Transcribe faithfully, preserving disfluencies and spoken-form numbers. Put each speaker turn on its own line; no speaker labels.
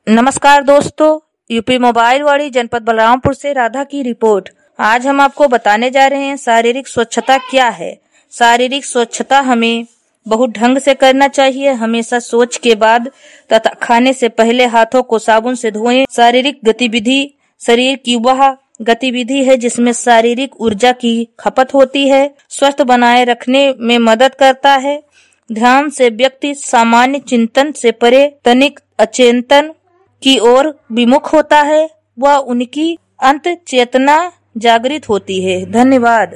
नमस्कार दोस्तों, UP mobile वाली जनपद बलरामपुर से राधा की रिपोर्ट। आज हम आपको बताने जा रहे हैं शारीरिक स्वच्छता क्या है। शारीरिक स्वच्छता हमें बहुत ढंग से करना चाहिए। हमेशा शौच के बाद तथा खाने से पहले हाथों को साबुन से धोएं। शारीरिक गतिविधि शरीर की वह गतिविधि है जिसमें शारीरिक ऊर्जा की खपत होती है, स्वस्थ बनाए रखने में मदद करता है। ध्यान से व्यक्ति सामान्य चिंतन से परे तनिक अचेतन की ओर विमुख होता है, वह उनकी अंत चेतना जागृत होती है। धन्यवाद।